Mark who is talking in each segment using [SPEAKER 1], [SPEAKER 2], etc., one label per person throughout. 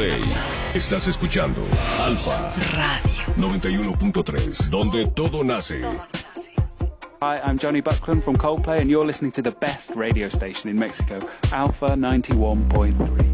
[SPEAKER 1] Coldplay. Estás escuchando Alfa
[SPEAKER 2] Radio
[SPEAKER 1] 91.3, donde todo nace.
[SPEAKER 3] Hi, I'm Johnny Buckland from Coldplay, and you're listening to the best radio station in Mexico, Alpha 91.3.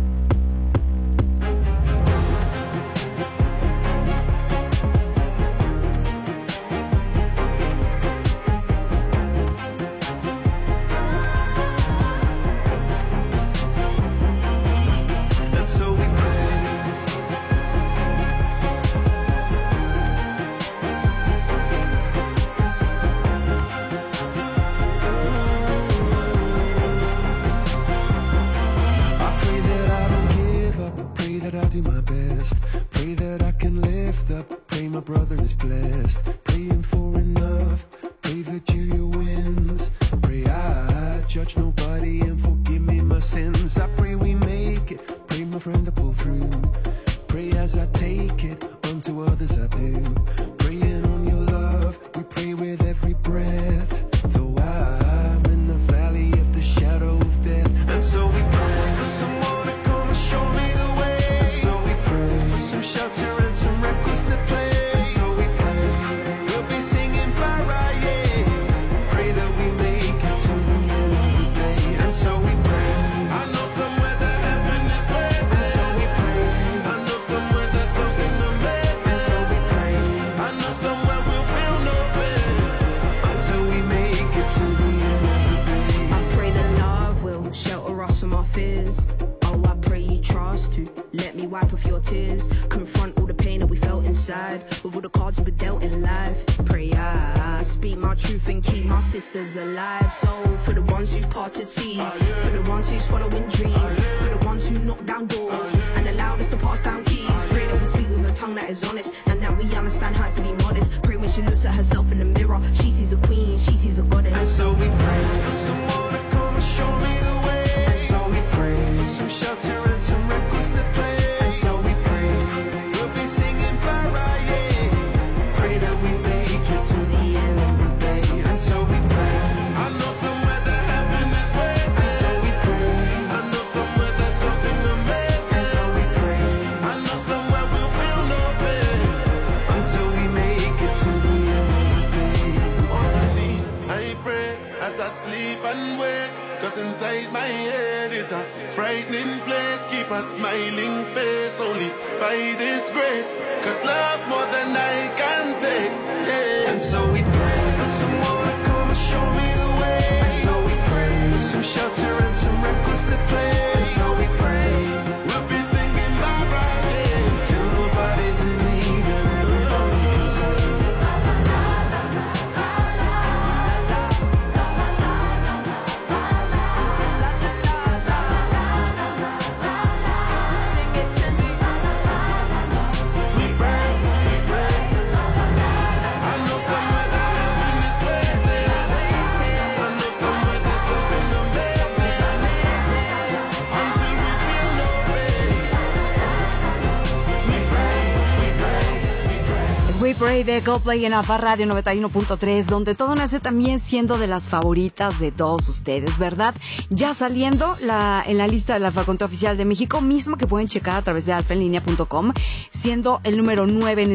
[SPEAKER 4] Alive, so for the ones who've parted seas, for the ones who's following dreams, for the ones who knock down doors and allowed us to pass down keys. Pray that we speak with a tongue that is honest and that we understand how to be modest. Pray when she looks at herself in the mirror, she sees a queen, she sees a goddess. And so we pray for someone to come and show me the way. And so we pray for some shelter and some records to play. And so we pray we'll be singing Mariah. Pray that we make it to the end of the day. And so we pray. I know somewhere that heaven is waiting. And so we pray. I know somewhere there's something amazing. And so we pray. I know somewhere we'll feel no pain until we make it to the end of the day. Honestly, I pray as I sleep and wake, 'cause inside my head is a frightening place. Keep a smiling face only by this grace, 'cause love more than I can take. Yeah. And so we pray for someone to come and show me the way. And so we pray for some shelter and some records to play. And so we pray we'll be singing Mariah till nobody's in need and everybody can sing.
[SPEAKER 2] We Pray de Coldplay en Alfa Radio 91.3, donde todo nace, también siendo de las favoritas de todos ustedes, ¿verdad? Ya saliendo en la lista del Alfa Conte Oficial de México, mismo que pueden checar a través de alfaenlinea.com, siendo el número 9 en